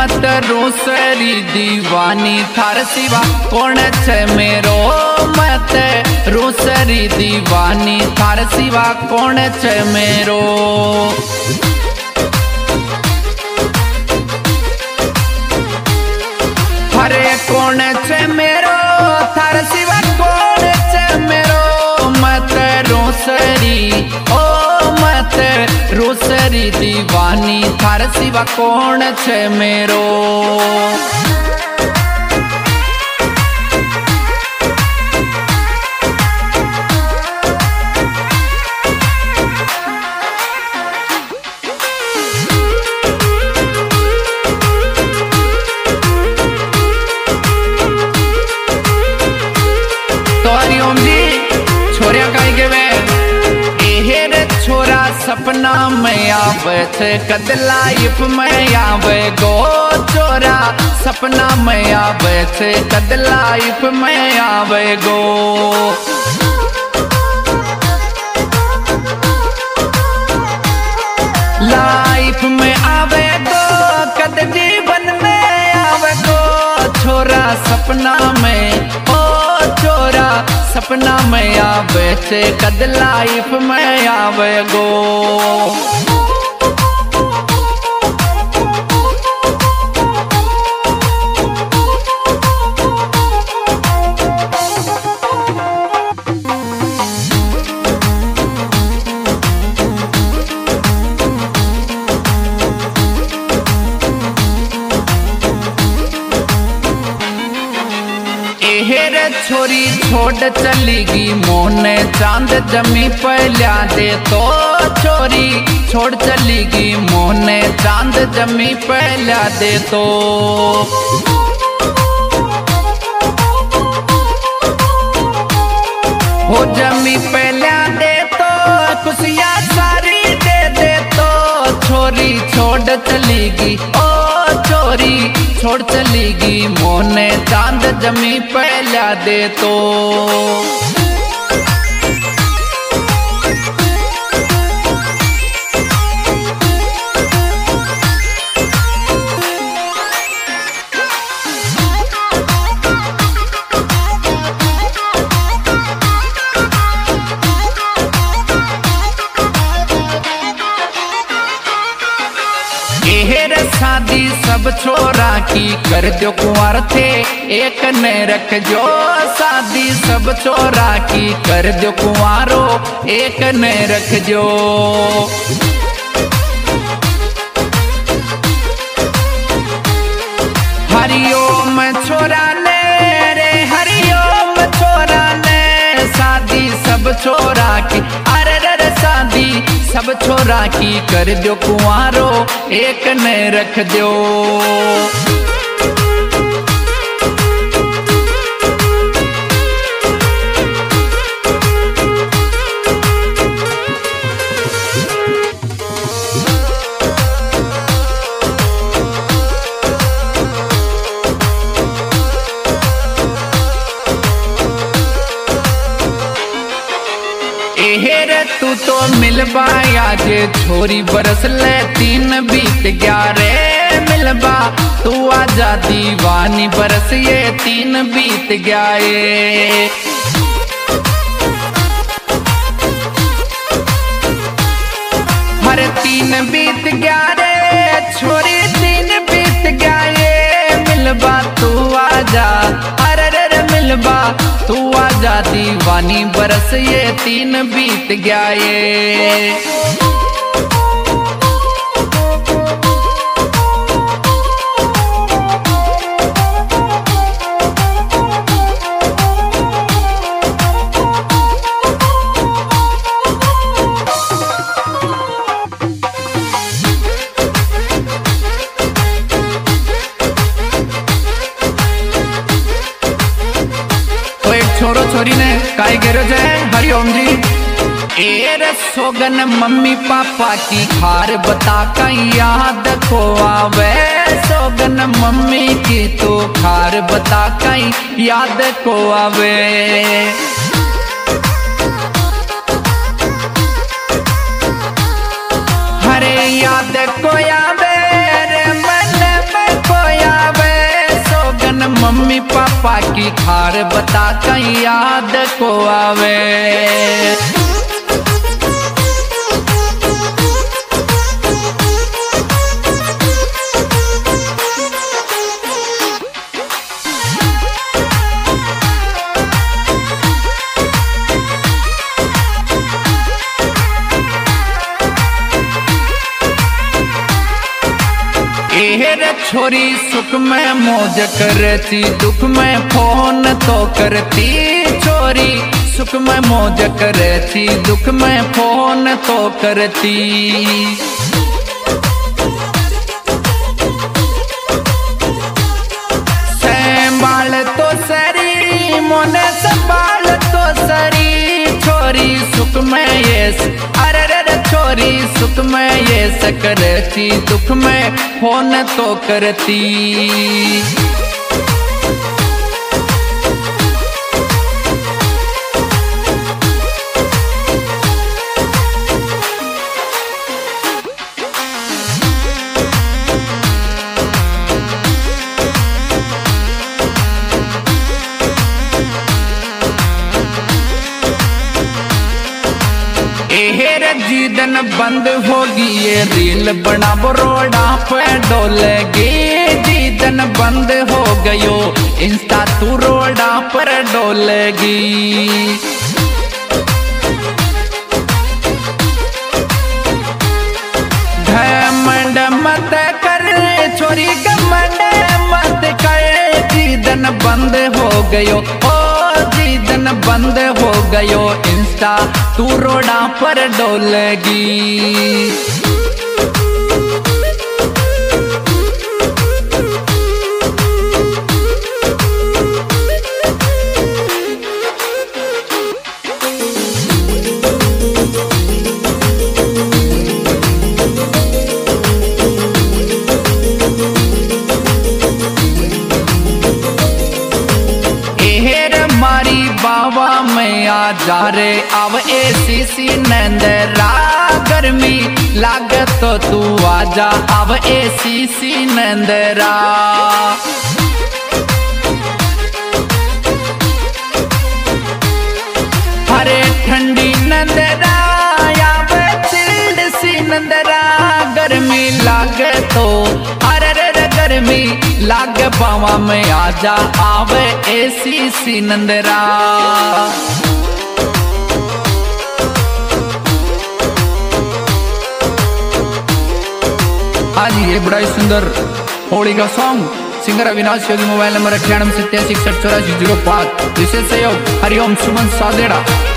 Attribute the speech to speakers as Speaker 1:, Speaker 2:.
Speaker 1: मत रोसरी दीवानी थार सिवा कौन छे मेरो। मत रोसरी दीवानी थार सिवा कौन छे मेरो। हरे कौन छे मेरो थार सिवा कौन छे मेरो। मत रोसरी ओ मत रोसरी दीवानी थार सिवा कौन छे मेरो। छोरिया कहीं के वे एहेर छोरा सपना में आवे छे कद लाइफ में आवे गो। छोरा सपना में आवे छे कद लाइफ में आवे गो। लाइफ में आवे गो कद जीवन में आवे गो। छोरा सपना में छोरा सपना में आवे छे कद लाइफ में आवे गो। हेर छोरी छोड़ चलीगी मोने चांद जमी पहला दे तो। छोरी छोड़ चलीगी मोने चांद जमी पहला दे तो। हो जमी पहला दे तो खुशियाँ सारी दे तो। छोरी छोड़ चलीगी ओ छोरी छोड़ चलीगी मोने चांद जमी पहला दे तो। हेर शादी सब छोरा की कर दो कुंवर थे एक ने रख जो। शादी सब छोरा की कर दो कुंवारो एक ने रख जो। हरिओम छोरा ने रे हरिओम छोरा ने। शादी सब छोरा की अरे रे शादी सब छोरा की कर दो कुंवारो एक ने रख दो। हेर तू तो मिलबा आज छोरी बरस ले 3 बीत गया रे। मिलबा तू आजा दीवानी बरस ये 3 बीत गया ये। हर 3 बीत गया रे छोरी 3 बीत गया ये। मिलबा तू आजा अरे रे मिलबा तू आजा दीवानी बरस ये 3 बीत गया ये। छोरो छोरी ने काई गिरो जय हरिओम जी। एर सोगन मम्मी पापा की खार बता कहीं याद को आवे। सोगन मम्मी की तो खार बता कहीं याद को आवे। हरे याद को आवे रे मन में को पापा की खार बता कहीं याद को आवे।
Speaker 2: रे छोरी सुख में मौज करती, दुख में फोन तो करती। छोरी सुख में मौज करती, दुख में फोन तो करती। संभाल तो सरी मोने संभाल तो सरी। छोरी सुख में ये अरे रे छोरी सुख में ये करती, दुख में फोन तो करती। जीदन बंद होगी ये रील बना बरोड़ा पे डोलेगी। जीदन बंद हो गयो इंस्टा तू रोड़ा पर डोलेगी। घमंड मत कर छोरी घमंड मत कर। जीदन बंद हो गयो जीदन बंद हो गयो इंस्टा तू रोड़ा पर डोलेगी। आ जा रे अब एसीसी नंदरा गर्मी लागे तो तू आजा अब एसीसी नंदरा। हरे ठंडी नंदरा या चिल्ड सी नंदरा। गर्मी लागे तो अरे रे गर्मी लागे पावा में आजा आवे एसीसी नंदरा।
Speaker 1: आज ये बड़ा ही सुंदर होली का song singer Avinash Yogi. Mobile number 98 87 61 84 05। विशेष सहयोग हरिओम सुमन सादेड़ा।